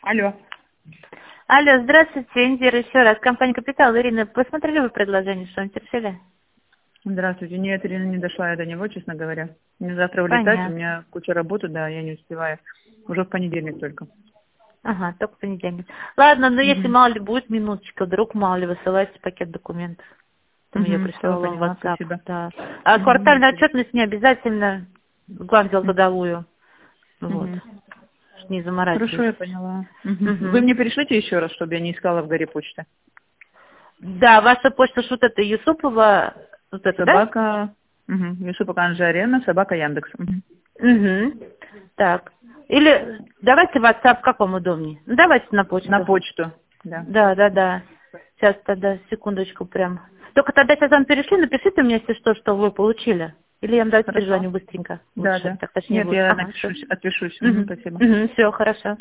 Алло. Алло, здравствуйте, Индира, еще раз. Компания «Капитал». Ирина, посмотрели вы предложение, что-нибудь решили? Здравствуйте. Нет, Ирина, не дошла я до него, честно говоря. Мне завтра улетать, у Понятно. меня куча работы, да, я не успеваю. Уже в понедельник только. Ага, только в понедельник. Ладно, но если Угу. мало ли будет минуточка, вдруг мало ли высылайте пакет документов. Там я Все, прислала вам в поняла, WhatsApp. спасибо. Да. А квартальная Спасибо. отчетность не обязательно в главдел трудовую. Вот. Мгм. Не Хорошо, я заморачивайтесь. поняла. Вы Угу. мне перешлите еще раз, чтобы я не искала в горе почты. Да, ваша почта что вот это Юсупова, вот это, да? Собака, Юсупа Канжарена, собака Яндекс. Мгм. Угу. Так. Или давайте WhatsApp, как вам удобнее. Ну, давайте на На почту. почту, да. Да. Сейчас тогда, секундочку прям. Только тогда сейчас вам перешли, напишите мне, если что вы получили. Или я вам давайте Хорошо. перезвоню быстренько. Да, Лучше, да. так точнее Нет, будет. я Ага, все. напишусь, отпишусь. Угу. Спасибо. Угу, все, хорошо.